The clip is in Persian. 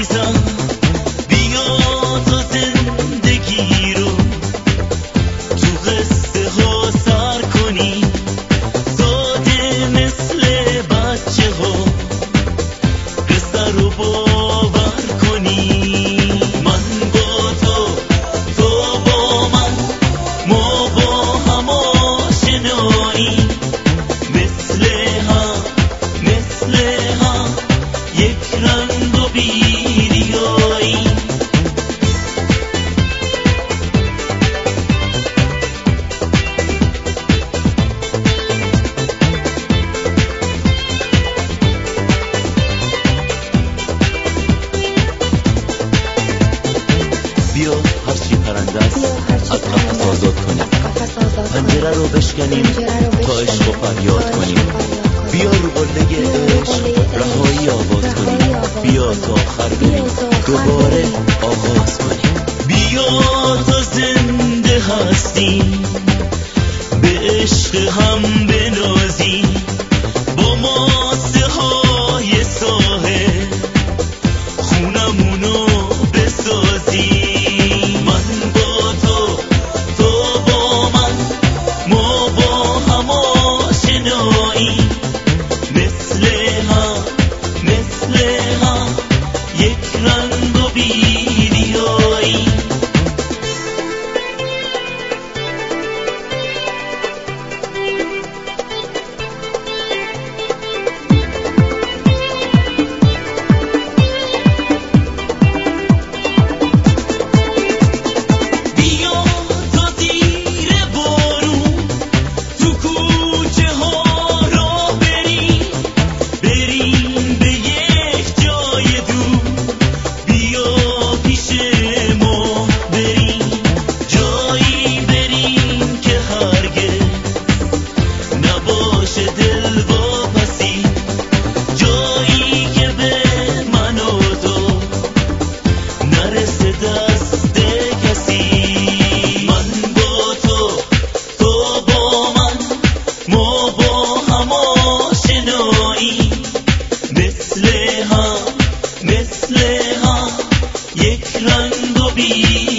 عزیزم بیا تا زندگی رو تو قصه ها سر کنی، ساده مثل بچه ها قصه رو باور کنی. من با تو با من، ما با هم آشنایی، مثل هم یک رنگ و بیریایی. بیا هرچی پرنده است از قفس آزاد کنیم، پنجره رو بشکنیم تا عشق و فریاد کنیم. بیا رو قله عشق رهایی آواز کنیم، بیا تا آخر بریم دوباره آغاز کنیم. بیا تا زنده هستیم به عشق هم بنازیم، با ماسه های ساحل خونمونو بسازیم. من با تو با من، ما با هم آشنایی، مثل هم یک رنگ و بیریایی. مثل هم یک رنگ و